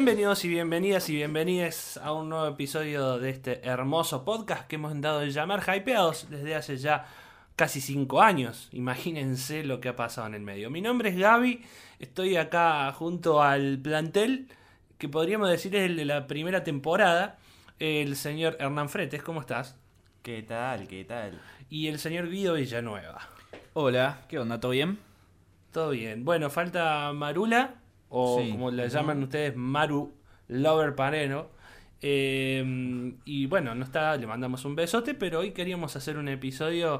Bienvenidos y bienvenidas y bienvenidas a un nuevo episodio de este hermoso podcast que hemos dado de llamar Hypeados desde hace ya casi 5 años. Imagínense lo que ha pasado en el medio. Mi nombre es Gaby, estoy acá junto al plantel que podríamos decir es el de la primera temporada, el señor Hernán Fretes. ¿Cómo estás? ¿Qué tal? ¿Qué tal? Y el señor Guido Villanueva. Hola, ¿qué onda? ¿Todo bien? Todo bien. Bueno, falta Marula, o Sí. como la llaman ustedes, Maru Lover Pareno. Y bueno, no está, le mandamos un besote, pero hoy queríamos hacer un episodio,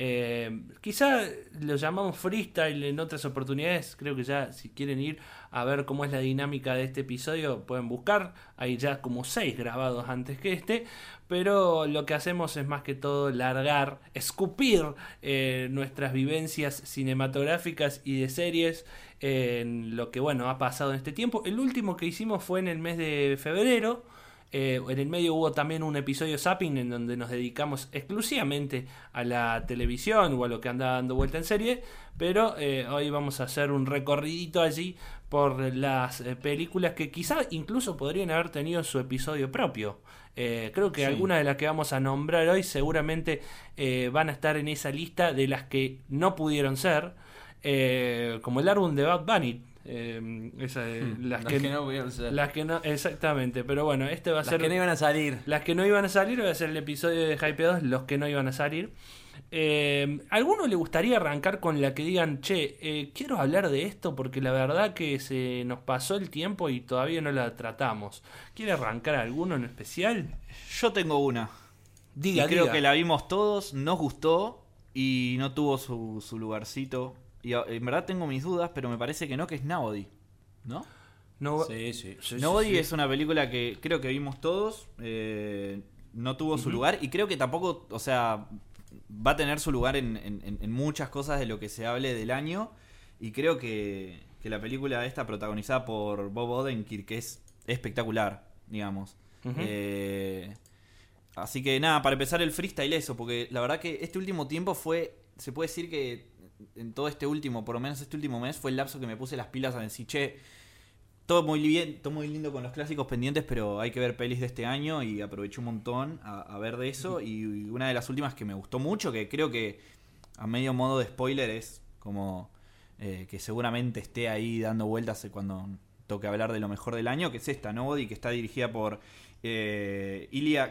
quizá lo llamamos freestyle en otras oportunidades. Creo que ya si quieren ir a ver cómo es la dinámica de este episodio pueden buscar, hay ya como 6 grabados antes que este, pero lo que hacemos es más que todo largar, escupir nuestras vivencias cinematográficas y de series en lo que bueno ha pasado en este tiempo. El último que hicimos fue en el mes de febrero. En el medio hubo también un episodio Zapping en donde nos dedicamos exclusivamente a la televisión o a lo que anda dando vuelta en serie, pero hoy vamos a hacer un recorridito allí por las películas que quizá incluso podrían haber tenido su episodio propio. Creo que Sí. algunas de las que vamos a nombrar hoy seguramente van a estar en esa lista de las que no pudieron ser, como el álbum de Bad Bunny. Las que no pudieron ser. las que no, exactamente, pero bueno, este va a Las ser que no iban a salir. las que no iban a salir, va a ser el episodio de Hypeados, los que no iban a salir. ¿A alguno le gustaría arrancar con la que digan, che, quiero hablar de esto porque la verdad que se nos pasó el tiempo y todavía no la tratamos? ¿Quiere arrancar alguno en especial? Yo tengo una. Diga, y creo diga. que la vimos todos, nos gustó y no tuvo su lugarcito. Y en verdad tengo mis dudas, pero me parece que no, que es Nobody. ¿No? No, Sí. Nobody sí. es una película que creo que vimos todos. No tuvo su lugar y creo que tampoco, o sea, va a tener su lugar en muchas cosas de lo que se hable del año. Y creo que la película esta protagonizada por Bob Odenkirk es espectacular, digamos. Ujú. Así que nada, para empezar el freestyle eso, porque la verdad que este último tiempo se puede decir que en todo este último, por lo menos este último mes, fue el lapso que me puse las pilas a decir, che, todo muy bien, todo muy lindo con los clásicos pendientes, pero hay que ver pelis de este año y aproveché un montón a ver de eso. Y una de las últimas que me gustó mucho, que creo que a medio modo de spoiler es como que seguramente esté ahí dando vueltas cuando toque hablar de lo mejor del año, que es esta, Nobody, que está dirigida por Ilya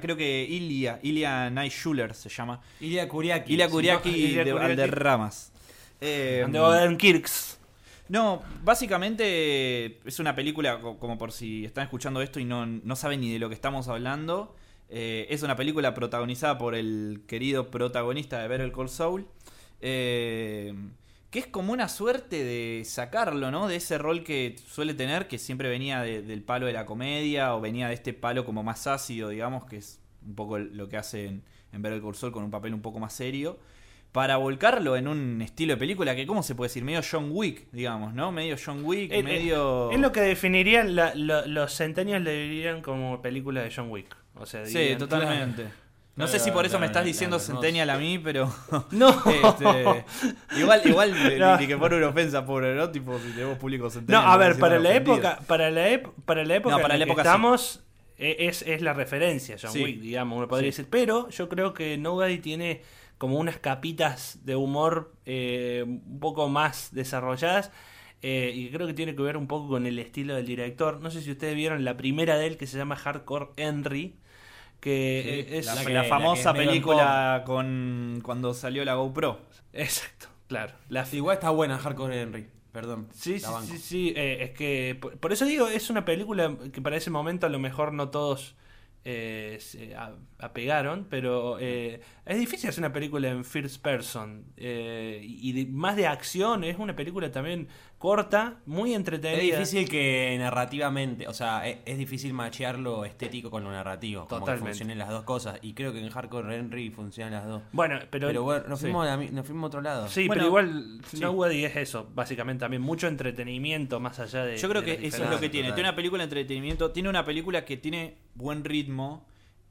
Naishuller se llama. Ilya Kuriaki. Ilya Kuriaki Ilya de Kuriaki. Valderramas. De Odenkirks. No, básicamente es una película, como por si están escuchando esto y no saben ni de lo que estamos hablando. Es una película protagonizada por el querido protagonista de Better Call Saul. Que es como una suerte de sacarlo, ¿no? De ese rol que suele tener, que siempre venía del palo de la comedia, o venía de este palo como más ácido, digamos, que es un poco lo que hace en Better Call Saul con un papel un poco más serio, para volcarlo en un estilo de película que, ¿cómo se puede decir? Medio John Wick, digamos, ¿no? Medio John Wick, medio... Es lo que definirían, los centenios le dirían como película de John Wick. O sea, Sí, dirían, totalmente. No sé si por eso me estás diciendo Centennial a mí, pero... No. Igual No. ni que por una ofensa, pobre, ¿no? Tipo, si tenemos público No, Centennial... a ver, me para la ofendido. época, para la época No, en para la la que época sí. estamos, es la referencia John Sí. Wick, digamos, uno podría Sí. decir. Pero yo creo que Nobody tiene como unas capitas de humor un poco más desarrolladas. Y creo que tiene que ver un poco con el estilo del director. No sé si ustedes vieron la primera de él, que se llama Hardcore Henry, que Sí, es la que famosa es medio película cuando salió la GoPro. exacto, claro. La Igual está buena Hardcore Henry. Perdón. Sí, la banco. sí. Es que por eso digo, es una película que para ese momento a lo mejor no todos se apegaron, pero es difícil hacer una película en first person más de acción. Es una película también corta, muy entretenida. Es difícil que narrativamente, o sea, es difícil machear lo estético con lo narrativo. Como que Totalmente. funcionen las dos cosas. Y creo que en Hardcore Henry funcionan las dos. Bueno, pero bueno, nos sí. fuimos a otro lado. Sí, Bueno, pero igual sí. Nobody es eso, básicamente también mucho entretenimiento más allá de... Yo creo de que la eso es lo que diferencia. tiene. total. Tiene una película de entretenimiento, tiene una película que tiene buen ritmo,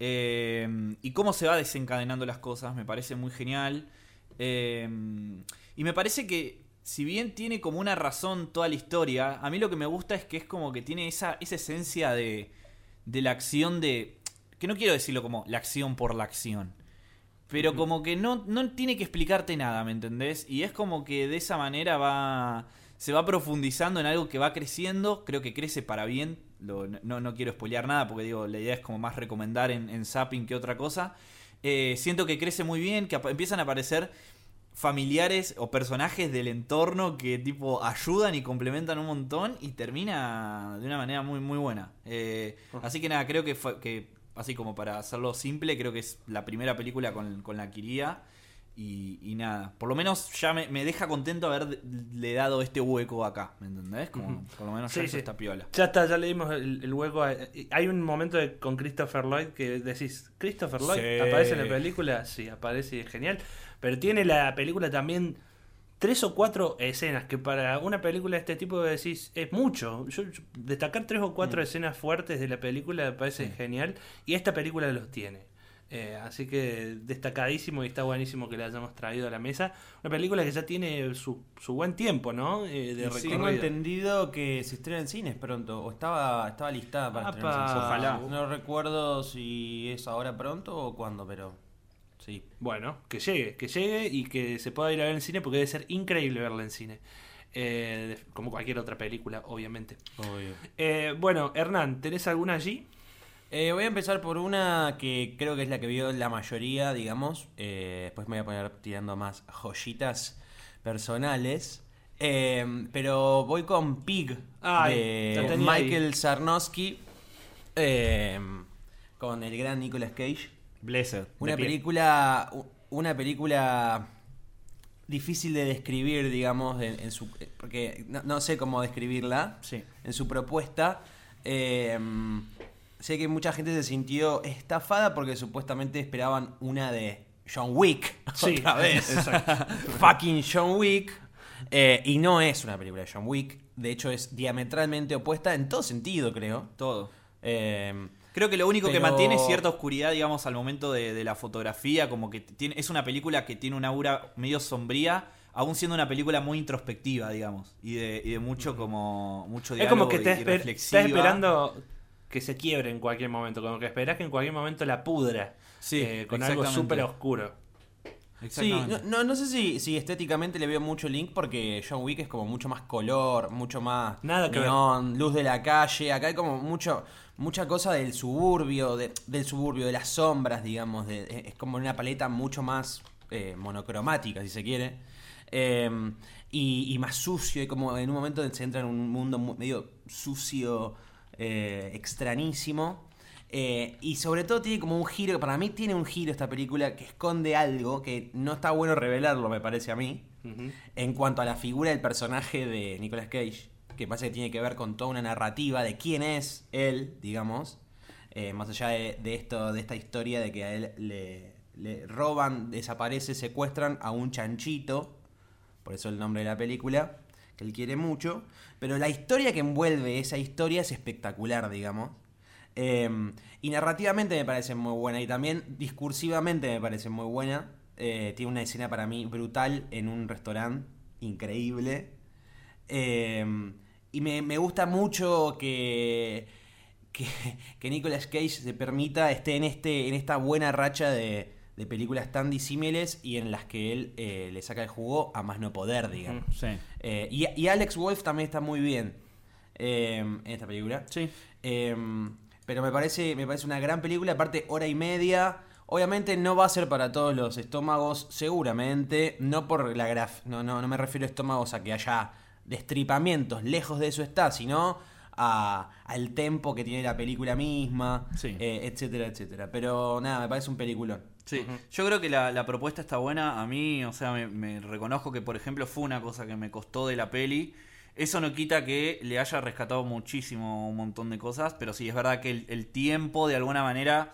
y cómo se va desencadenando las cosas me parece muy genial. Y me parece que si bien tiene como una razón toda la historia, a mí lo que me gusta es que es como que tiene esa esencia de la acción que no quiero decirlo como la acción por la acción, pero como que no tiene que explicarte nada, ¿me entendés? Y es como que de esa manera se va profundizando en algo que va creciendo, creo que crece para bien, no quiero spoilear nada porque digo, la idea es como más recomendar en Zapping que otra cosa. Siento que crece muy bien, que empiezan a aparecer familiares o personajes del entorno que tipo ayudan y complementan un montón y termina de una manera muy muy buena. Así que nada, creo que así como para hacerlo simple, creo que es la primera película con la que iría. Y nada, por lo menos ya me deja contento haberle dado este hueco acá, ¿me entendés? Como, por lo menos ya eso está piola. Ya está, ya le dimos el hueco. Hay un momento con Christopher Lloyd que decís, ¿Christopher Lloyd aparece en la película? Sí, aparece y es genial. Pero tiene la película también 3 o 4 escenas que para una película de este tipo decís, es mucho. Yo destacar 3 o 4 escenas fuertes de la película me parece genial. Y esta película los tiene. Así que destacadísimo y está buenísimo que la hayamos traído a la mesa. Una película que ya tiene su buen tiempo, ¿no? Tengo entendido que se estrena en cines pronto, o estaba listada para estrenar en cines. Ojalá. No recuerdo si es ahora pronto o cuándo, pero sí. Bueno, que llegue y que se pueda ir a ver en cine porque debe ser increíble verla en cine. Como cualquier otra película, obviamente. Obvio. Bueno, Hernán, ¿tenés alguna allí? Voy a empezar por una que creo que es la que vio la mayoría, digamos. Después me voy a poner tirando más joyitas personales. Pero voy con Pig de Michael Sarnowski con el gran Nicolas Cage. Blessed. Una película difícil de describir, digamos, en su, porque no sé cómo describirla. Sí. En su propuesta. Sé que mucha gente se sintió estafada porque supuestamente esperaban una de John Wick. Sí, otra vez. Exacto. Fucking John Wick. Y no es una película de John Wick. De hecho, es diametralmente opuesta en todo sentido, creo. Todo. Creo que lo único que mantiene es cierta oscuridad, digamos, al momento de la fotografía. Como que es una película que tiene una aura medio sombría, aún siendo una película muy introspectiva, digamos. Y de mucho mucho diálogo. Es como que y reflexiva. estás esperando que se quiebre en cualquier momento, como que esperás que en cualquier momento la pudra con algo súper oscuro. Sí, no sé si estéticamente le veo mucho link porque John Wick es como mucho más color, mucho más neón, luz de la calle. Acá hay como mucha cosa del suburbio, de las sombras, digamos. Es como una paleta mucho más monocromática, si se quiere. Y más sucio, y como en un momento se entra en un mundo medio sucio, extrañísimo. Y sobre todo tiene como un giro, para mí tiene un giro esta película que esconde algo que no está bueno revelarlo, me parece a mí, en cuanto a la figura del personaje de Nicolas Cage, que parece que tiene que ver con toda una narrativa de quién es él, digamos, más allá de esta historia de que a él le roban, desaparece, secuestran a un chanchito, por eso el nombre de la película, que él quiere mucho, pero la historia que envuelve esa historia es espectacular, digamos. Y narrativamente me parece muy buena y también discursivamente me parece muy buena. Tiene una escena para mí brutal en un restaurante, increíble. Y me gusta mucho que Nicolas Cage se permita, esté en esta buena racha de películas tan disímiles y en las que él le saca el jugo a más no poder, digamos. Sí. Y Alex Wolff también está muy bien en esta película. Sí. Pero me parece una gran película, aparte hora y media. Obviamente no va a ser para todos los estómagos, seguramente. No por la no me refiero a estómagos a que haya destripamientos, lejos de eso está, sino al tempo que tiene la película misma, etcétera, etcétera. Pero nada, me parece un peliculón. Sí, yo creo que la propuesta está buena. A mí, o sea, me reconozco que, por ejemplo, fue una cosa que me costó de la peli. Eso no quita que le haya rescatado muchísimo un montón de cosas, pero sí, es verdad que el tiempo, de alguna manera,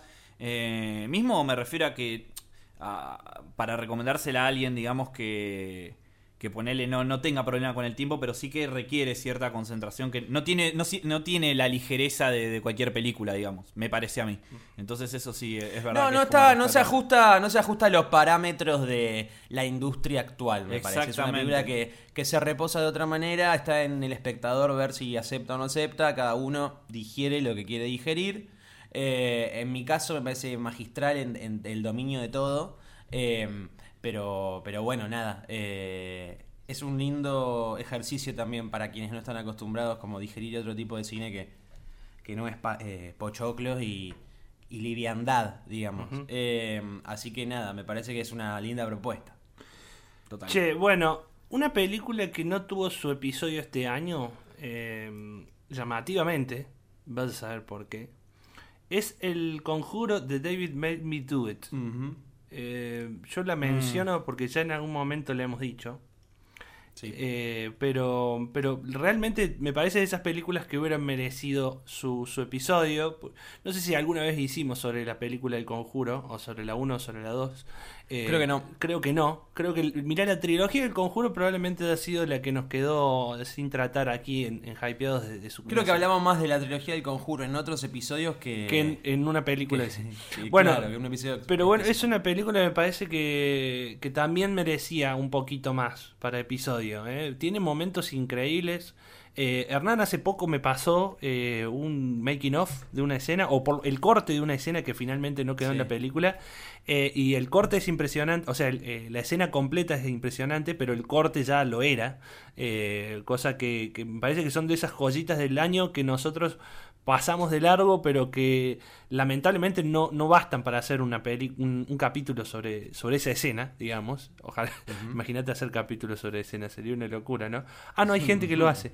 mismo me refiero a que para recomendársela a alguien, digamos, que ponele no tenga problema con el tiempo, pero sí que requiere cierta concentración, que no tiene la ligereza de cualquier película, digamos, me parece a mí. Entonces eso sí es verdad. No se ajusta a los parámetros de la industria actual, me parece. Es una película que se reposa de otra manera, está en el espectador ver si acepta o no acepta, cada uno digiere lo que quiere digerir. En mi caso me parece magistral en el dominio de todo. Pero bueno, nada. Es un lindo ejercicio también para quienes no están acostumbrados como digerir otro tipo de cine que no es pochoclos y liviandad, digamos. Así que nada, me parece que es una linda propuesta. Total. Che, bueno, una película que no tuvo su episodio este año, llamativamente, vas a saber por qué, es El Conjuro de David Made Me Do It. Yo la menciono porque ya en algún momento le hemos dicho. Sí. Pero realmente me parece de esas películas que hubieran merecido su episodio. No sé si alguna vez hicimos sobre la película El Conjuro, o sobre la 1 o sobre la 2. Creo que no. Creo que mirá, la trilogía del Conjuro probablemente ha sido la que nos quedó sin tratar aquí en Hypeados de su. Creo que hablamos más de la trilogía del Conjuro en otros episodios que en una película. Bueno, claro, que un episodio pero bueno, es una película que me parece que también merecía un poquito más para episodio. Tiene momentos increíbles. Hernán hace poco me pasó un making of de una escena, o por el corte de una escena que finalmente no quedó en la película, y el corte es impresionante, o sea, la escena completa es impresionante, pero el corte ya lo era, cosa que me parece que son de esas joyitas del año que nosotros pasamos de largo, pero que lamentablemente no bastan para hacer un capítulo sobre esa escena, digamos. Ojalá, imagínate hacer capítulos sobre escena, sería una locura, ¿no? No hay gente que lo hace.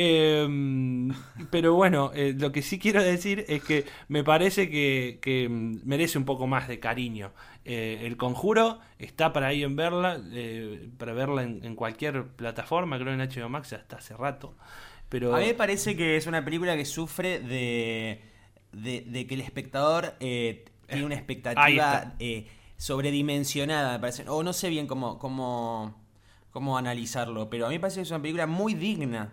Pero bueno, lo que sí quiero decir es que me parece que merece un poco más de cariño. El Conjuro está para ir para verla en cualquier plataforma, creo en HBO Max hasta hace rato. Pero a mí me parece que es una película que sufre de que el espectador tiene una expectativa sobredimensionada, me parece. O no sé bien cómo analizarlo, pero a mí me parece que es una película muy digna.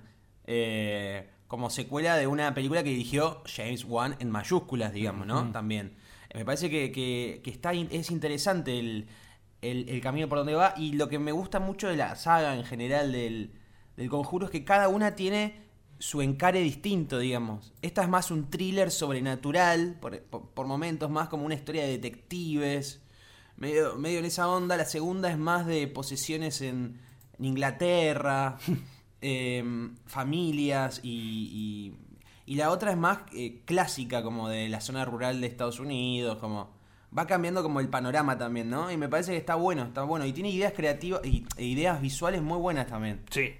Como secuela de una película que dirigió James Wan en mayúsculas, digamos, ¿no? También. Me parece que es interesante el camino por donde va. Y lo que me gusta mucho de la saga en general del Conjuro es que cada una tiene su encare distinto, digamos. Esta es más un thriller sobrenatural, por momentos más como una historia de detectives, medio en esa onda. La segunda es más de posesiones en Inglaterra, familias, y la otra es más clásica, como de la zona rural de Estados Unidos, como va cambiando como el panorama también, ¿no? Y me parece que está bueno. Y tiene ideas creativas e ideas visuales muy buenas también. Sí.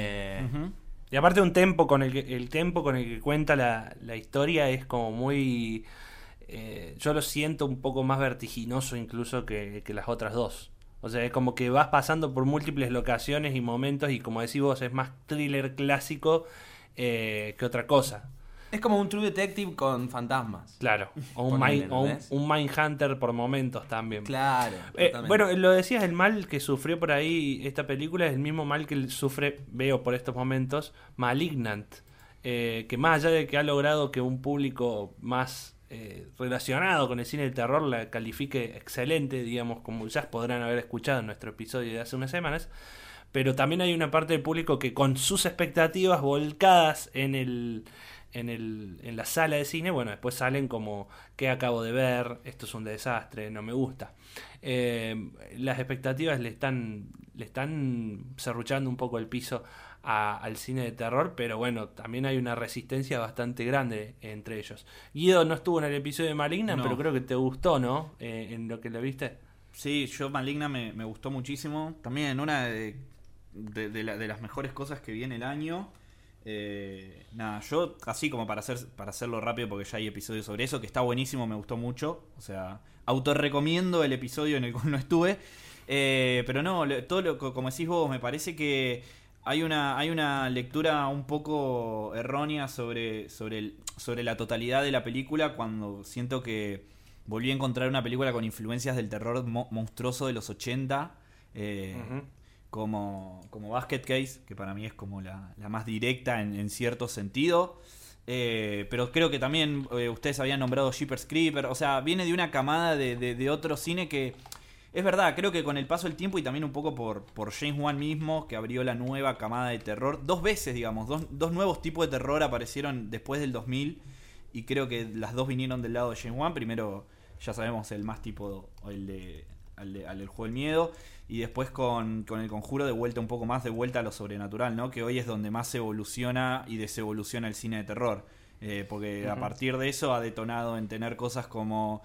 Y aparte el tempo con el que cuenta la historia es como muy... yo lo siento un poco más vertiginoso incluso que las otras dos. O sea, es como que vas pasando por múltiples locaciones y momentos y como decís vos, es más thriller clásico que otra cosa. Es como un True Detective con fantasmas. Claro, o un Mindhunter por momentos también. Claro. Bueno, lo decías, el mal que sufrió por ahí esta película es el mismo mal que sufre, veo por estos momentos, Malignant. Que más allá de que ha logrado que un público más relacionado con el cine de terror la califique excelente, digamos, como ya podrán haber escuchado en nuestro episodio de hace unas semanas, pero también hay una parte del público que con sus expectativas volcadas en la sala de cine, bueno, después salen como ¿qué acabo de ver? Esto es un desastre, no me gusta. Las expectativas le están serruchando un poco el piso al cine de terror, pero bueno, también hay una resistencia bastante grande entre ellos. Guido no estuvo en el episodio de Maligna, pero creo que te gustó, ¿no? En lo que lo viste. Sí, yo Maligna me gustó muchísimo. También una de las mejores cosas que vi en el año. Yo así como para hacerlo rápido, porque ya hay episodios sobre eso, que está buenísimo, me gustó mucho. O sea, autorrecomiendo el episodio en el cual no estuve. Pero no, como decís vos, me parece que hay una lectura un poco errónea sobre la totalidad de la película, cuando siento que volví a encontrar una película con influencias del terror monstruoso de los 80. como Basket Case, que para mí es como la más directa en cierto sentido. Pero creo que también ustedes habían nombrado Jeepers Creepers. O sea, viene de una camada de otro cine que... Es verdad, creo que con el paso del tiempo y también un poco por James Wan mismo, que abrió la nueva camada de terror. 2 veces, digamos, dos nuevos tipos de terror aparecieron después del 2000. Y creo que las 2 vinieron del lado de James Wan. Primero, ya sabemos, el más tipo, el del juego del miedo. Y después con el Conjuro de vuelta un poco más, de vuelta a lo sobrenatural, ¿no? Que hoy es donde más se evoluciona y desevoluciona el cine de terror. Porque a partir de eso ha detonado en tener cosas como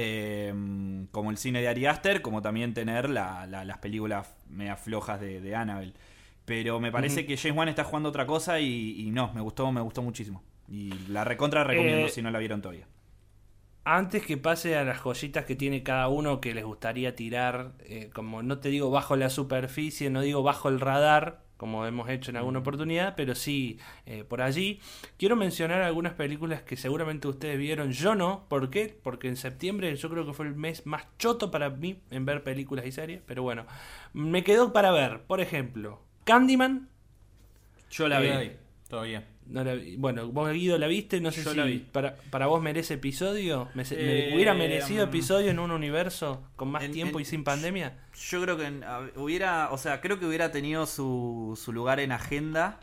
el cine de Ari Aster, como también tener las películas media flojas de Annabelle. Pero me parece que James Wan está jugando otra cosa y no, me gustó muchísimo. Y la recontra recomiendo si no la vieron todavía. Antes que pase a las joyitas que tiene cada uno que les gustaría tirar, como no te digo bajo la superficie, no digo bajo el radar, como hemos hecho en alguna oportunidad, pero sí por allí. Quiero mencionar algunas películas que seguramente ustedes vieron, yo no. ¿Por qué? Porque en septiembre yo creo que fue el mes más choto para mí en ver películas y series, pero bueno, me quedó para ver, por ejemplo, Candyman. Yo la vi. Todavía. No la vi. Bueno, vos, Guido, la viste, no sé Yo si la vi. para vos merece episodio. ¿Me hubiera merecido episodio en un universo con más tiempo y sin pandemia? Yo creo que creo que hubiera tenido su lugar en agenda.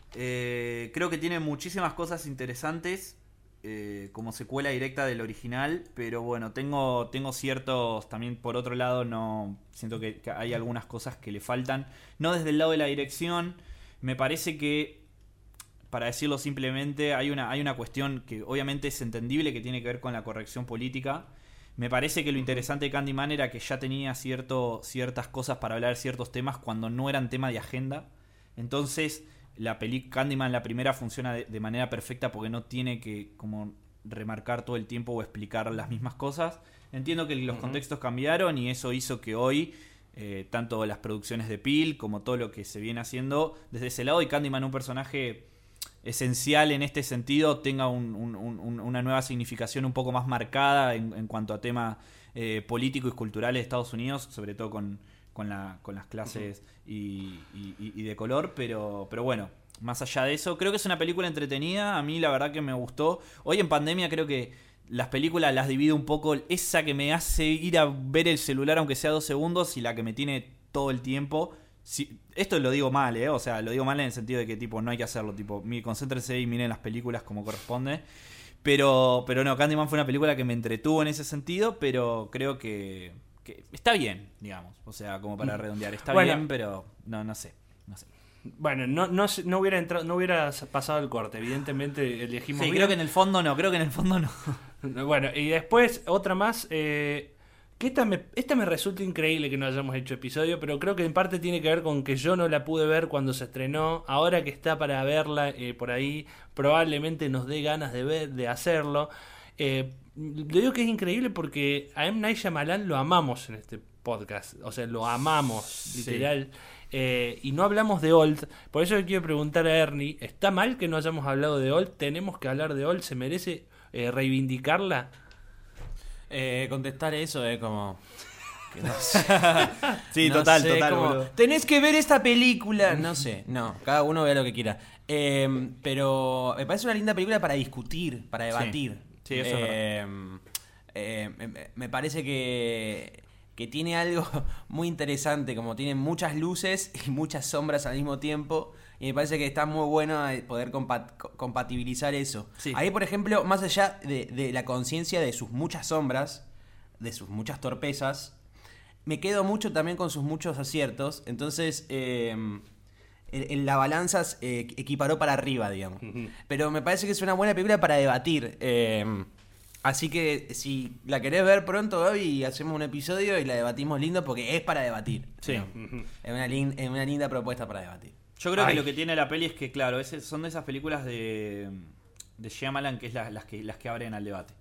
Creo que tiene muchísimas cosas interesantes como secuela directa del original, pero bueno, tengo ciertos, también por otro lado, no siento que hay algunas cosas que le faltan. No desde el lado de la dirección, me parece que, para decirlo simplemente, hay una cuestión que obviamente es entendible, que tiene que ver con la corrección política. Me parece que lo interesante de Candyman era que ya tenía ciertas cosas para hablar de ciertos temas cuando no eran tema de agenda. Entonces, Candyman, la primera, funciona de manera perfecta porque no tiene que como remarcar todo el tiempo o explicar las mismas cosas. Entiendo que los contextos cambiaron y eso hizo que hoy tanto las producciones de Peele como todo lo que se viene haciendo desde ese lado, y Candyman, un personaje esencial en este sentido, tenga una nueva significación un poco más marcada en cuanto a temas políticos y culturales de Estados Unidos, sobre todo con las clases y de color, pero bueno, más allá de eso, creo que es una película entretenida. A mí la verdad que me gustó. Hoy en pandemia creo que las películas las divido un poco, esa que me hace ir a ver el celular aunque sea 2 segundos y la que me tiene todo el tiempo. Sí, esto lo digo mal, o sea, lo digo mal en el sentido de que tipo no hay que hacerlo, tipo, concéntrense y miren las películas como corresponde. Pero no, Candyman fue una película que me entretuvo en ese sentido, pero creo que está bien, digamos. O sea, como para redondear, está bien, pero no sé. Bueno, no hubiera entrado, no hubiera pasado el corte, evidentemente elegimos bien. Creo que en el fondo no. Bueno, y después otra más, que esta me resulta increíble que no hayamos hecho episodio, pero creo que en parte tiene que ver con que yo no la pude ver cuando se estrenó. Ahora que está para verla por ahí, probablemente nos dé ganas de hacerlo. Le digo que es increíble porque a M. Night Shyamalan lo amamos en este podcast. O sea, lo amamos, literal. Y no hablamos de Old. Por eso le quiero preguntar a Ernie, ¿está mal que no hayamos hablado de Old? ¿Tenemos que hablar de Old? ¿Se merece reivindicarla? Contestar eso es como... No sé. Sí, no total, sé, como, boludo. tenés que ver esta película. No sé, no, cada uno vea lo que quiera. Pero me parece una linda película para discutir, para debatir. Sí, eso es verdad. Me parece que tiene algo muy interesante, como tiene muchas luces y muchas sombras al mismo tiempo. Y me parece que está muy bueno poder compatibilizar eso. Sí. Ahí, por ejemplo, más allá de la conciencia de sus muchas sombras, de sus muchas torpezas, me quedo mucho también con sus muchos aciertos. Entonces, en la balanza equiparó para arriba, digamos. Pero me parece que es una buena película para debatir. Así que si la querés ver pronto, Gaby, hacemos un episodio y la debatimos lindo porque es para debatir. Sí. Es una linda propuesta para debatir. Yo creo que lo que tiene la peli es que, claro, son de esas películas de Shyamalan que es las que abren al debate.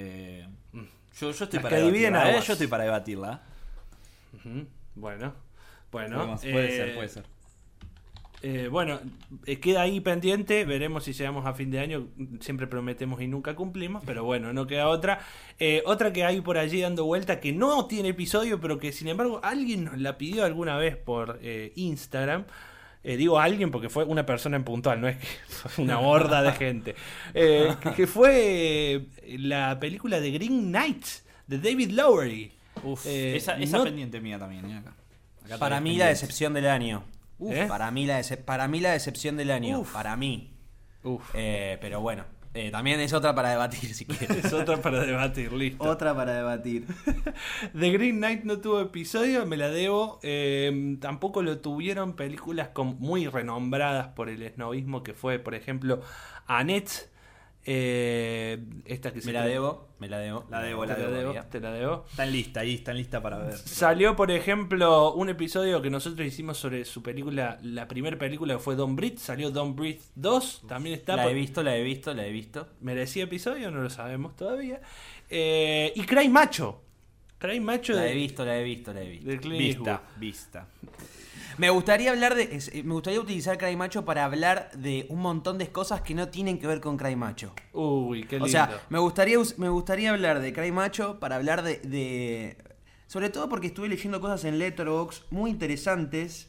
Yo estoy para debatirla. Yo estoy para debatirla. Bueno. Puede ser. Bueno, queda ahí pendiente, veremos si llegamos a fin de año, siempre prometemos y nunca cumplimos, pero bueno, no queda otra. Otra que hay por allí dando vuelta, que no tiene episodio, pero que sin embargo alguien nos la pidió alguna vez por Instagram. Digo alguien porque fue una persona en puntual, no es que fue una horda de gente. Que fue la película de Green Knight, de David Lowery. Esa no- pendiente mía también. Acá Para mí la decepción del año. ¿Eh? Para mí la decepción del año. Uf. Para mí. Uf, Pero bueno, también es otra para debatir si quieres. es otra para debatir, listo. Otra para debatir. The Green Knight no tuvo episodio, me la debo. Tampoco lo tuvieron películas muy renombradas por el esnovismo, que fue, por ejemplo, Annette. Esta que Me la debo. La debo, te la debo. Están lista para ver. Salió, por ejemplo, un episodio que nosotros hicimos sobre su película, la primera película que fue Don't Breathe. Salió Don't Breathe 2, también está. La he visto. ¿Merecía episodio? No lo sabemos todavía. Y Cry Macho. Cry Macho La he visto. de Clint Eastwood. Vista. Me gustaría utilizar Cry Macho para hablar de un montón de cosas que no tienen que ver con Cry Macho. Uy, qué lindo. O sea, me gustaría hablar de Cry Macho para hablar de sobre todo porque estuve leyendo cosas en Letterboxd muy interesantes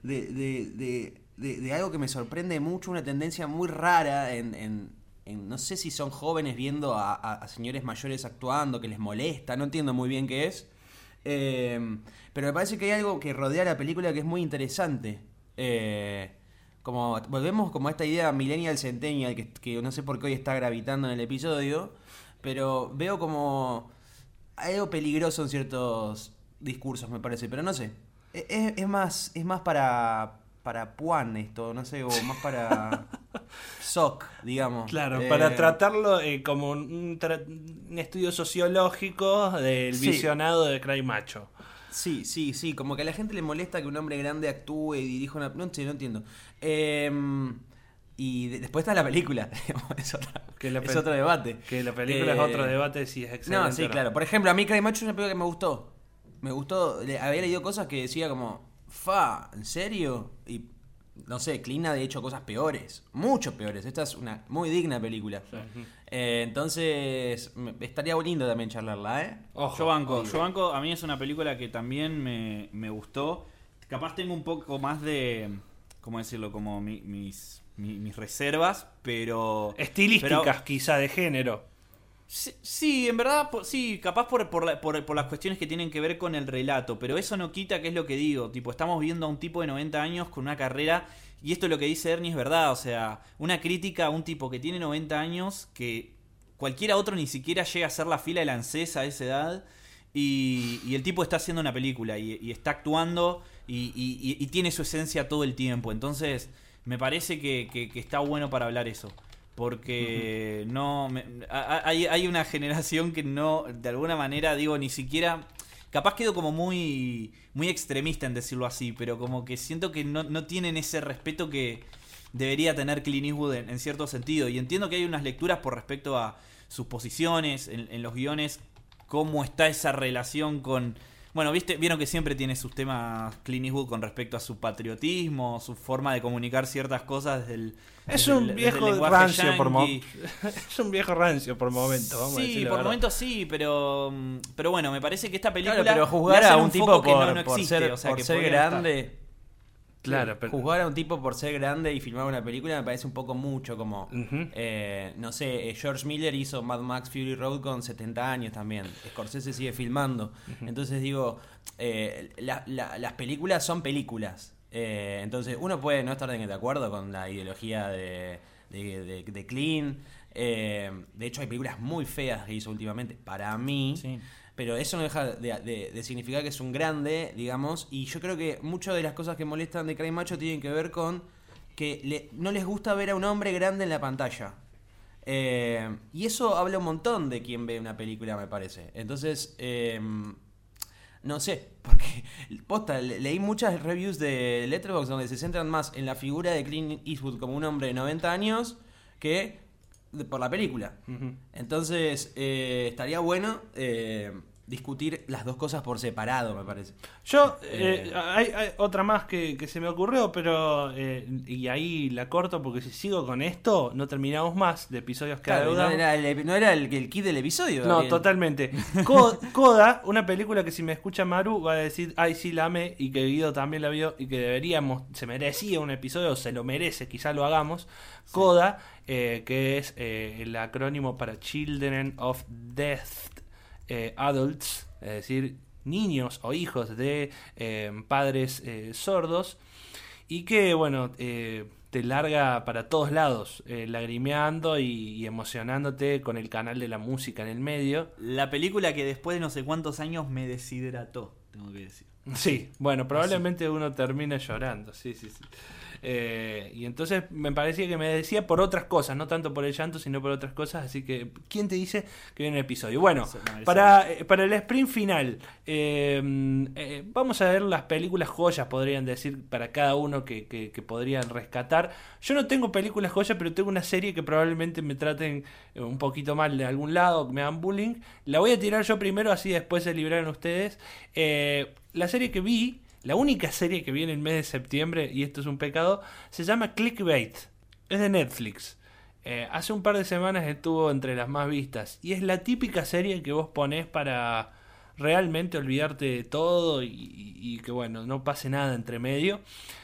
de algo que me sorprende mucho, una tendencia muy rara en no sé si son jóvenes viendo a señores mayores actuando, que les molesta, no entiendo muy bien qué es. Pero me parece que hay algo que rodea la película que es muy interesante. Como volvemos como a esta idea millennial centennial que no sé por qué hoy está gravitando en el episodio, pero veo como algo peligroso en ciertos discursos, me parece, pero no sé. Es más para Puan esto, no sé, o más para SOC, digamos. Claro, para tratarlo como un estudio sociológico del Sí. visionado de Cry Macho. Sí, como que a la gente le molesta que un hombre grande actúe y dirija una... No sé, no entiendo. Después está la película, es otro debate. Que la película es otro debate si es excelente. No, sí, o no. claro. Por ejemplo, a mí Cry Macho es una película que me gustó. Había leído cosas que decía como, ¿en serio? Y no sé, Clint ha hecho cosas peores, mucho peores. Esta es una muy digna película. Entonces, estaría lindo también charlarla, ¿eh? Ojo, Yo banco, obvio. a mí es una película que también me gustó. Capaz tengo un poco más de, ¿cómo decirlo? Como mis reservas, pero... Estilísticas, quizá, de género. Sí, en verdad, sí, capaz por las cuestiones que tienen que ver con el relato, pero eso no quita que es lo que digo, tipo, estamos viendo a un tipo de 90 años con una carrera, y esto es lo que dice Ernie, es verdad, o sea, una crítica a un tipo que tiene 90 años, que cualquiera otro ni siquiera llega a hacer la fila del ANSES a esa edad, y el tipo está haciendo una película, y está actuando, y tiene su esencia todo el tiempo, entonces me parece que está bueno para hablar eso. Porque hay una generación que no, de alguna manera, digo, ni siquiera... Capaz quedo como muy extremista en decirlo así, pero como que siento que no tienen ese respeto que debería tener Clint Eastwood en cierto sentido. Y entiendo que hay unas lecturas por respecto a sus posiciones en los guiones, cómo está esa relación con... Bueno, vieron que siempre tiene sus temas Clint Eastwood con respecto a su patriotismo, su forma de comunicar ciertas cosas Es un viejo rancio por momento. Es un viejo rancio por momento, vamos a decir. Sí, la por verdad. momentos sí, pero bueno, me parece que esta película... Claro, pero le juzgar hacen a un tipo foco que por existe, ser, o sea, por que ser podría estar. grande... Claro, pero... Juzgar a un tipo por ser grande y filmar una película me parece un poco mucho, como... Ujú. no sé, George Miller hizo Mad Max Fury Road con 70 años también. Scorsese sigue filmando. Entonces digo, las películas son películas. Entonces uno puede no estar de acuerdo con la ideología de Clint. De hecho hay películas muy feas que hizo últimamente, para mí. Sí. Pero eso no deja de significar que es un grande, digamos. Y yo creo que muchas de las cosas que molestan de Cry Macho tienen que ver con que no les gusta ver a un hombre grande en la pantalla. Y eso habla un montón de quien ve una película, me parece. Entonces, no sé, porque posta, leí muchas reviews de Letterboxd donde se centran más en la figura de Clint Eastwood como un hombre de 90 años que por la película. Ujú. Entonces, estaría bueno discutir las dos cosas por separado, me parece. Yo, hay otra más que se me ocurrió, pero y ahí la corto porque si sigo con esto no terminamos más de episodios que Claro, adeudamos. no era el kit del episodio. No, Gabriel. totalmente. Coda, una película que si me escucha Maru va a decir, ay, sí, la amé, y que Guido también la vio, y que deberíamos, se merecía un episodio, se lo merece, quizá lo hagamos. Sí. Coda, que es el acrónimo para Children of Deaf Adults, es decir, niños o hijos de padres sordos, y que, bueno, te larga para todos lados, lagrimeando y emocionándote con el canal de la música en el medio. La película que después de no sé cuántos años me deshidrató, tengo que decir. Sí, bueno, probablemente uno termine llorando, sí. Y entonces me parecía que me decía por otras cosas, no tanto por el llanto, sino por otras cosas. Así que, ¿quién te dice que viene el episodio? Bueno, para el sprint final, vamos a ver las películas joyas, podrían decir, para cada uno que podrían rescatar. Yo no tengo películas joyas, pero tengo una serie que probablemente me traten un poquito mal de algún lado, me hagan bullying. La voy a tirar yo primero, así después se librarán ustedes. La serie que vi, la única serie que vi en el mes de septiembre, y esto es un pecado, se llama Clickbait. Es de Netflix. Hace un par de semanas estuvo entre las más vistas. Y es la típica serie que vos ponés para realmente olvidarte de todo y que, bueno, no pase nada entre medio.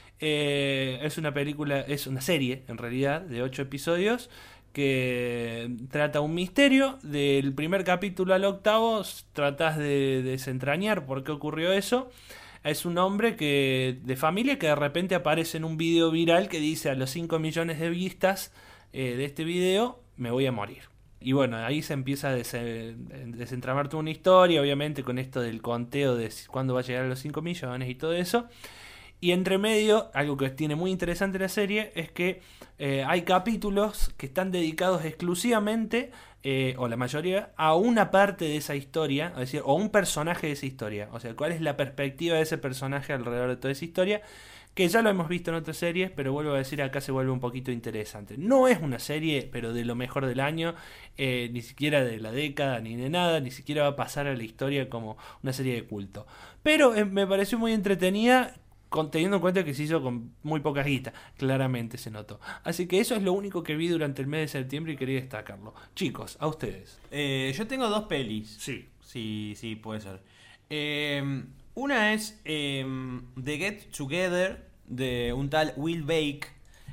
Es una película, es una serie, en realidad, de 8 episodios que trata un misterio. Del primer capítulo al octavo tratás de desentrañar por qué ocurrió eso. Es un hombre de familia que de repente aparece en un video viral que dice: a los 5 millones de vistas de este video me voy a morir. Y bueno, ahí se empieza a desentramar toda una historia, obviamente con esto del conteo de cuándo va a llegar a los 5 millones y todo eso. Y entre medio, algo que tiene muy interesante la serie es que hay capítulos que están dedicados exclusivamente, o la mayoría, a una parte de esa historia, es decir, o un personaje de esa historia. O sea, cuál es la perspectiva de ese personaje alrededor de toda esa historia, que ya lo hemos visto en otras series, pero vuelvo a decir, acá se vuelve un poquito interesante. No es una serie, pero de lo mejor del año, ni siquiera de la década, ni de nada, ni siquiera va a pasar a la historia como una serie de culto. Pero me pareció muy entretenida, teniendo en cuenta que se hizo con muy poca guita, claramente se notó. Así que eso es lo único que vi durante el mes de septiembre y quería destacarlo. Chicos, a ustedes. Yo tengo 2 pelis. Sí. Sí, puede ser. Una es The Get Together, de un tal Will Bake,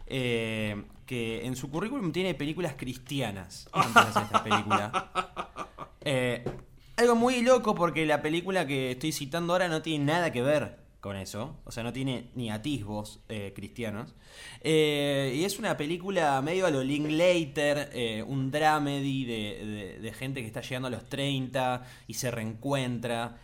que en su currículum tiene películas cristianas antes de hacer esta película. Algo muy loco, porque la película que estoy citando ahora no tiene nada que ver con eso, o sea, no tiene ni atisbos cristianos, y es una película medio a lo Linklater, un dramedy de gente que está llegando a los 30 y se reencuentra,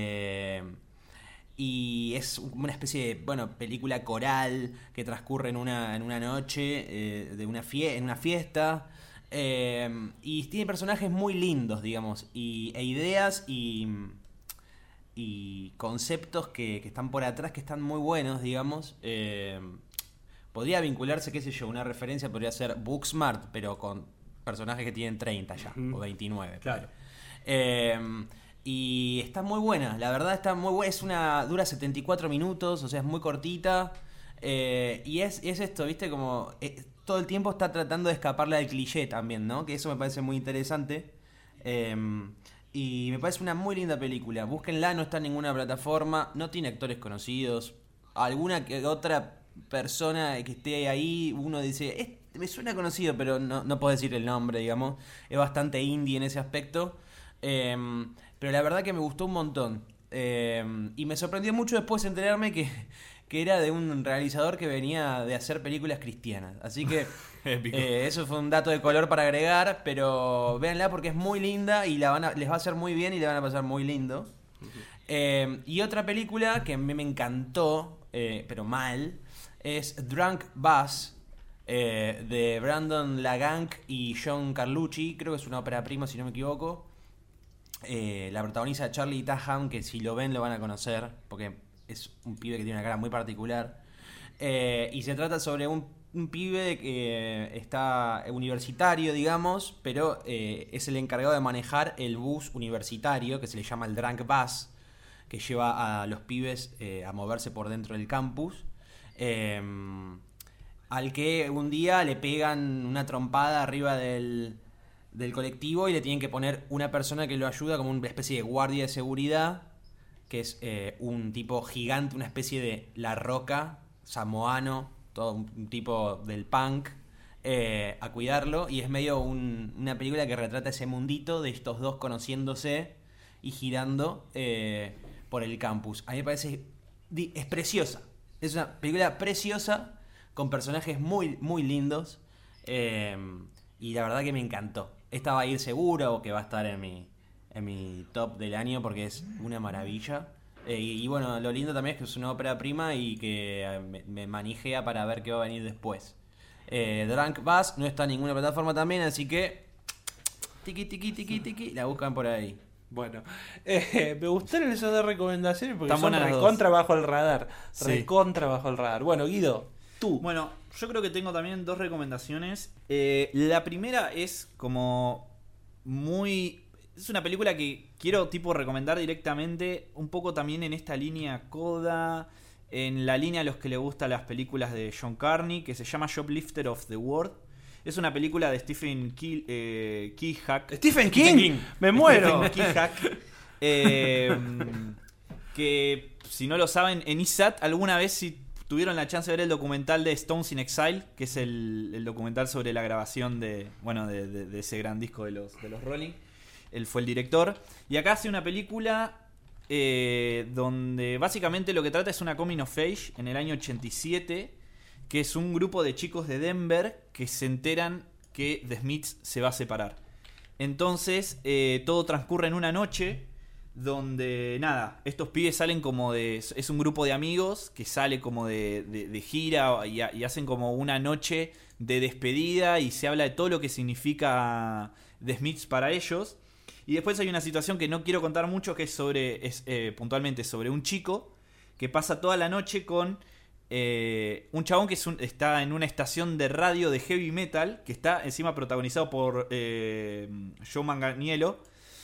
y es una especie de, bueno, película coral que transcurre en una noche en una fiesta, y tiene personajes muy lindos, digamos, e ideas y conceptos que están por atrás, que están muy buenos, digamos. Podría vincularse, qué sé yo, una referencia podría ser Booksmart, pero con personajes que tienen 30 ya, o 29. Claro. Y está muy buena, la verdad está muy buena. Dura 74 minutos, o sea, es muy cortita. Y es esto, ¿viste? Como todo el tiempo está tratando de escaparle al cliché también, ¿no? Que eso me parece muy interesante. Y me parece una muy linda película. Búsquenla, no está en ninguna plataforma, no tiene actores conocidos. Alguna que otra persona que esté ahí, uno dice, me suena conocido, pero no puedo decir el nombre, digamos. Es bastante indie en ese aspecto. Pero la verdad que me gustó un montón. Y me sorprendió mucho después enterarme que era de un realizador que venía de hacer películas cristianas. Así que eso fue un dato de color para agregar, pero véanla porque es muy linda y les va a hacer muy bien y le van a pasar muy lindo. Y otra película que a mí me encantó, pero mal, es Drunk Bus, de Brandon LaGank y John Carlucci. Creo que es una ópera prima, si no me equivoco. La protagoniza Charlie Tahan, que si lo ven lo van a conocer, porque es un pibe que tiene una cara muy particular. Y se trata sobre un un pibe que está universitario, digamos, pero es el encargado de manejar el bus universitario, que se le llama el Drunk Bus, que lleva a los pibes a moverse por dentro del campus. Al que un día le pegan una trompada arriba del colectivo y le tienen que poner una persona que lo ayuda como una especie de guardia de seguridad, que es un tipo gigante, una especie de La Roca, samoano, todo un tipo del punk, a cuidarlo. Y es medio una película que retrata ese mundito de estos dos conociéndose y girando por el campus. A mí me parece... es preciosa. Es una película preciosa, con personajes muy, muy lindos. Y la verdad que me encantó. Esta va a ir seguro, o que va a estar en mi top del año, porque es una maravilla. Y bueno, lo lindo también es que es una ópera prima y que me manijea para ver qué va a venir después. Drunk Bus no está en ninguna plataforma también, así que tiki, la buscan por ahí. Bueno, me gustaron esos dos recomendaciones porque Están son buenas las dos. recontra bajo el radar. Sí. Recontra bajo el radar. Bueno, Guido, tú. Bueno, yo creo que tengo también dos recomendaciones. La primera es como muy... Es una película que quiero tipo recomendar directamente, un poco también en esta línea coda, en la línea a los que le gustan las películas de John Carney, que se llama Shoplifter of the World. Es una película de Stephen Kihak. Stephen King. Me muero. Stephen Kihak. Que si no lo saben, en ISAT alguna vez si tuvieron la chance de ver el documental de Stones in Exile, que es el documental sobre la grabación de ese gran disco de los Rolling. Él fue el director. Y acá hace una película donde básicamente lo que trata es una coming of age en el año 87, que es un grupo de chicos de Denver que se enteran que The Smiths se va a separar. Entonces todo transcurre en una noche donde nada, estos pibes salen como de... Es un grupo de amigos que sale como de gira y hacen como una noche de despedida y se habla de todo lo que significa The Smiths para ellos. Y después hay una situación que no quiero contar mucho, que es puntualmente sobre un chico que pasa toda la noche con un chabón que está en una estación de radio de heavy metal, que está encima protagonizado por Joe Manganiello.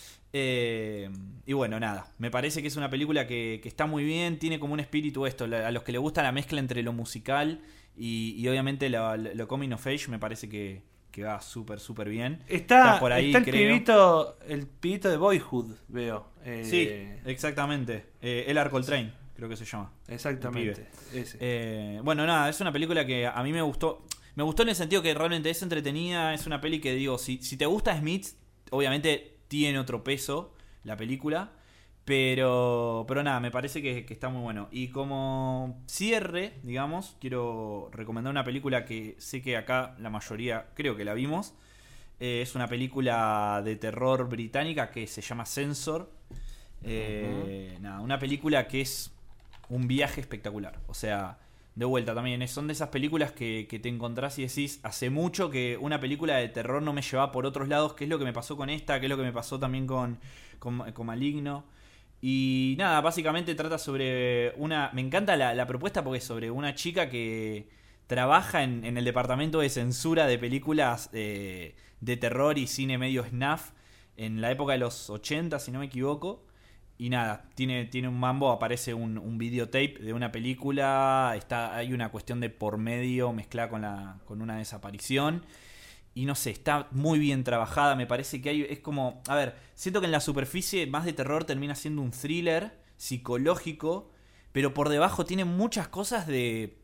Y bueno, nada, me parece que es una película que está muy bien, tiene como un espíritu esto, a los que le gusta la mezcla entre lo musical y obviamente lo coming of age, me parece que va súper, súper bien. Está por ahí, está creo. el pibito de Boyhood, veo. Sí, exactamente. El Coltrane, creo que se llama. Exactamente. Ese. Bueno, nada, es una película que a mí me gustó. Me gustó en el sentido que realmente es entretenida. Es una peli que digo, si te gusta Smith, obviamente tiene otro peso la película. Pero nada, me parece que está muy bueno. Y como cierre, digamos, quiero recomendar una película que sé que acá la mayoría creo que la vimos. Es una película de terror británica que se llama Censor. Nada, una película que es un viaje espectacular. O sea, de vuelta también, son de esas películas que te encontrás y decís, hace mucho que una película de terror no me llevaba por otros lados. ¿Qué es lo que me pasó con esta? ¿Qué es lo que me pasó también con Maligno? Y nada, básicamente trata sobre una... Me encanta la propuesta porque es sobre una chica que trabaja en el departamento de censura de películas de terror y cine medio snuff en la época de los 80, si no me equivoco. Y nada, tiene un mambo, aparece un videotape de una película, hay una cuestión de por medio mezclada con una desaparición. Y no sé, está muy bien trabajada, me parece que es como... A ver, siento que en la superficie más de terror termina siendo un thriller psicológico, pero por debajo tiene muchas cosas del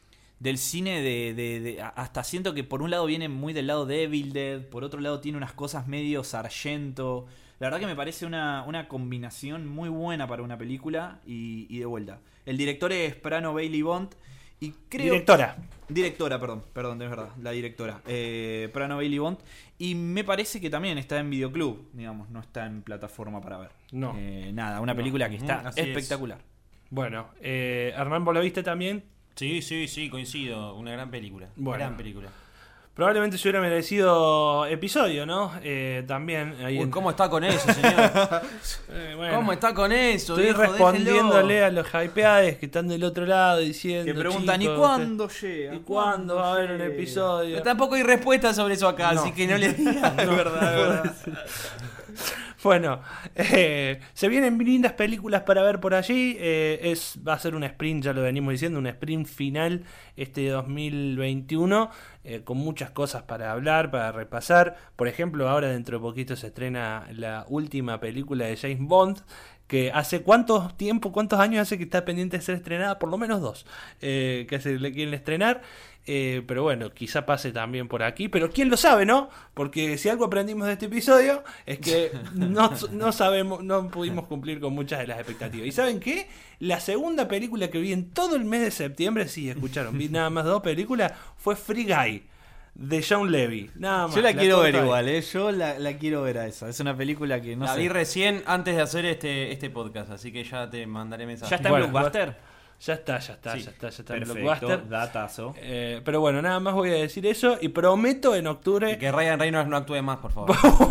cine hasta siento que por un lado viene muy del lado de Evil Dead, por otro lado tiene unas cosas medio Sargento. La verdad que me parece una combinación muy buena para una película y de vuelta. El director es Prano Bailey Bond. Y creo... Directora, perdón, es verdad, la directora. Prano Bailey Bond. Y me parece que también está en videoclub, digamos, no está en plataforma para ver. No. Nada, una película que está Así espectacular. Bueno, Hernán, ¿vos lo viste también? Sí, coincido. Una gran película. Bueno. Gran película. probablemente se hubiera merecido episodio, ¿no? También. Ahí Uy, ¿cómo está con eso, señor? bueno, ¿Cómo está con eso? estoy viejo? respondiéndole Déjenlo. a los hypeades que están del otro lado diciendo. Que preguntan, chicos, ¿y cuándo llega? ¿Y cuándo va a haber un episodio? Pero tampoco hay respuesta sobre eso acá, No. así que no le digan. Es verdad. Bueno, se vienen lindas películas para ver por allí. Va a ser un sprint, ya lo venimos diciendo, un sprint final este 2021, con muchas cosas para hablar, para repasar. Por ejemplo, ahora dentro de poquito se estrena la última película de James Bond, que hace cuántos años hace que está pendiente de ser estrenada, por lo menos 2, que se le quieren estrenar. Pero bueno, quizá pase también por aquí. Pero quién lo sabe, ¿no? Porque si algo aprendimos de este episodio es que no sabemos, no pudimos cumplir con muchas de las expectativas. ¿Y saben qué? La segunda película que vi en todo el mes de septiembre, sí, escucharon, vi nada más 2 películas, fue Free Guy, de John Levy. Nada más. Yo la quiero ver corto ahí. igual, yo la quiero ver a esa. Es una película que no La sé. vi recién antes de hacer este podcast, así que ya te mandaré mensaje. ¿Ya está Bueno, en Blockbuster? Ya está Sí, en Perfecto, Blockbuster. datazo. Pero bueno, nada más voy a decir eso y prometo en octubre. Y que Ryan Reynolds no actúe más, por favor.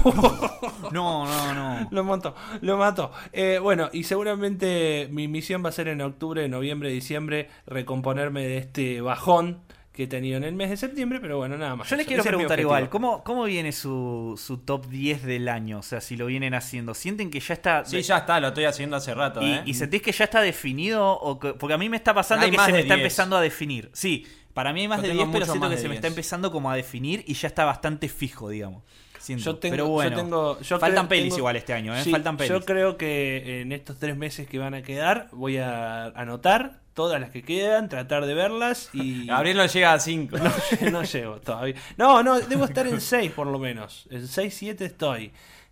No. Lo mató. Bueno, y seguramente mi misión va a ser en octubre, noviembre, diciembre, recomponerme de este bajón que he tenido en el mes de septiembre, pero bueno, nada más. Yo les Eso. quiero Ese es mi preguntar objetivo. igual, ¿cómo viene su top 10 del año? O sea, si lo vienen haciendo, ¿sienten que ya está... Sí, ya está, lo estoy haciendo hace rato, ¿Y sentís que ya está definido? Porque a mí me está pasando Hay que más se me de está 10. empezando a definir. Sí, para mí hay más Yo de tengo 10, pero mucho siento más que de se me 10. está empezando como a definir y ya está bastante fijo, digamos. Siento. Pero bueno, faltan pelis igual este año, Sí, faltan pelis. Yo creo que en estos 3 meses que van a quedar voy a anotar todas las que quedan, tratar de verlas y... Gabriel no llega a 5. No llego todavía. No, debo estar en 6 por lo menos. En 6, 7 estoy.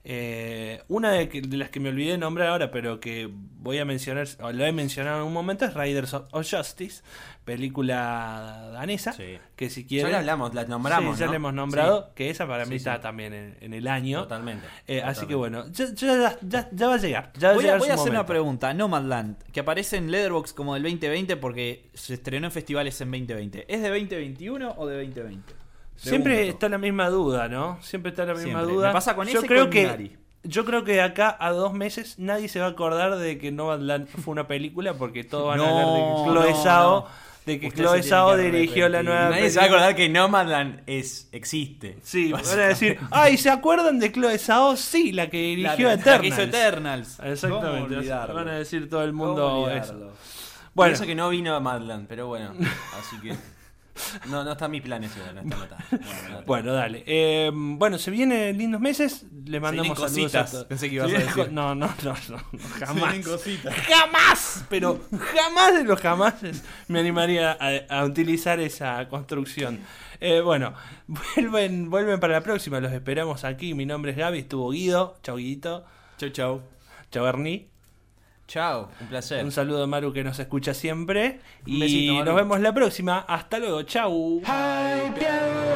Una de las que me olvidé de nombrar ahora, pero que voy a mencionar, o lo he mencionado en un momento, es Riders of Justice, película danesa, Sí. que si Ya quieren... la hablamos, la nombramos, Sí, ya ¿no? la hemos nombrado, Sí, que esa para mí Sí, está sí. también en el año. totalmente. Así que totalmente. bueno, ya va a llegar. Ya va Voy llegar a su hacer una momento. pregunta. Nomadland, que aparece en Letterboxd como del 2020 porque se estrenó en festivales en 2020. ¿Es de 2021 o de 2020? Siempre Pregunto. está la misma duda, ¿no? Siempre está la misma Siempre. duda. Me pasa con yo ese y creo con Minari. Yo creo que de acá a 2 meses nadie se va a acordar de que Nomadland fue una película porque todos van a hablar de que Chloe Zhao, de que Ustedes Chloe se Zhao tienen que dirigió la arrepentir. nueva Nadie se va a acordar que Nomadland existe. Sí, van a decir, ay, ¿se acuerdan de Chloe Zhao? Sí, la que dirigió La Eternals. que hizo Eternals. Exactamente. ¿Cómo olvidarlo? Van a decir todo el ¿Cómo mundo olvidarlo? eso. Bueno. Bueno, Eso que no vino a Nomadland, pero bueno. Así que. No está en mis planes igual, no está anotada. bueno, dale. Bueno, se vienen lindos meses. Le mandamos vienen saludos cositas. a todos. Pensé que ibas Se a vienen decir. No, jamás. vienen cositas. Jamás, pero jamás de los jamás me animaría a utilizar esa construcción. Bueno, vuelven para la próxima. Los esperamos aquí. Mi nombre es Gaby. Estuvo Guido. Chau, Guidito. Chau. Chau, Ernie. Chao, un placer. Un saludo a Maru que nos escucha siempre. Un Y besito, Maru. nos vemos la próxima. Hasta luego. Chau. Hypeados.